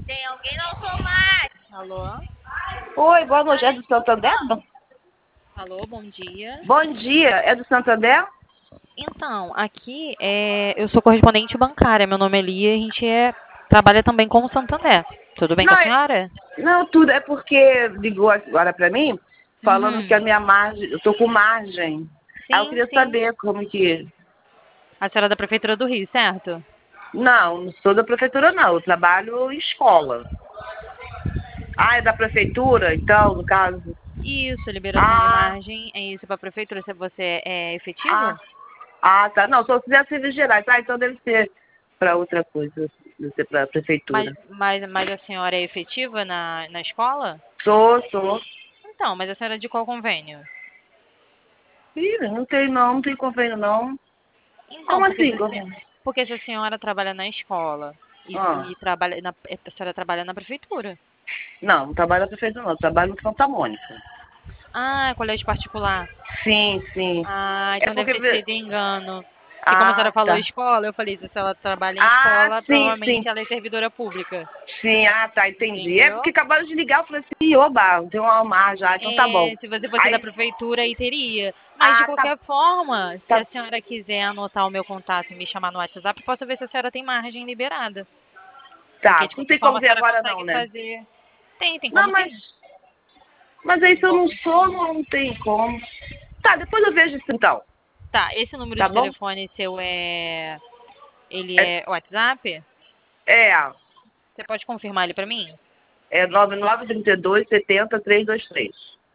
Tem alguém no automático. Alô? Oi, boa noite. É do Santander? Alô, bom dia. Bom dia. É do Santander? Então, aqui eu sou correspondente bancária. Meu nome é Lia e a gente trabalha também com o Santander. Tudo bem com Não, a senhora? não, tudo. É porque ligou agora pra mim, falando que a Uhum. minha margem, eu tô com margem. Aí eu Sim, queria sim. saber como que... A senhora é da Prefeitura do Rio, certo? Não sou da prefeitura, não. Eu trabalho em escola. Ah, é da prefeitura, então, no caso? Isso, liberação de Ah, margem. É isso para a Prefeitura. Se você é ah, efetiva? tá. Não, se eu fizer serviços gerais. Ah, então deve ser pra outra coisa. Deve ser pra Mas, prefeitura. mas a senhora é efetiva na escola? Sou. Então, mas a senhora é de qual convênio? Ih, não tem convênio, não. Então, Como assim, convênio? porque se a senhora trabalha na escola Ah. e trabalha a senhora trabalha na prefeitura. Não trabalho na prefeitura, não. Trabalho no Santa Mônica. Ah, colégio particular. Sim. Ah, É então deve porque... ter sido engano. Que como a senhora Ah, falou tá. escola, eu falei, se ela trabalha em Ah, escola, sim. provavelmente ela é servidora pública. Sim, tá, entendi. É porque Entendeu? acabaram de ligar, eu falei assim, oba, tem uma margem já, então tá bom. É, se você fosse da Aí, prefeitura, aí teria. Mas de tá, qualquer forma, se tá, a senhora quiser anotar o meu contato e me chamar no WhatsApp, posso ver se a senhora tem margem liberada. Porque tá. de Não qualquer tem como forma a ver senhora agora não, consegue né? fazer. Tem Não, como mas, sim. mas aí Tem se eu não como sou, sim. não tem como. Tá, depois eu vejo isso então, Tá, esse número tá de bom? telefone seu ele É, é WhatsApp? é, Você pode confirmar ele pra mim? é 9932 70 323.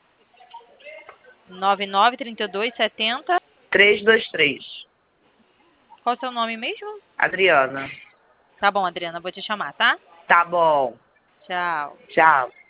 993270. 323. Qual é o seu nome mesmo? Adriana. Tá bom, Adriana, vou te chamar, tá? Tá bom. Tchau. Tchau.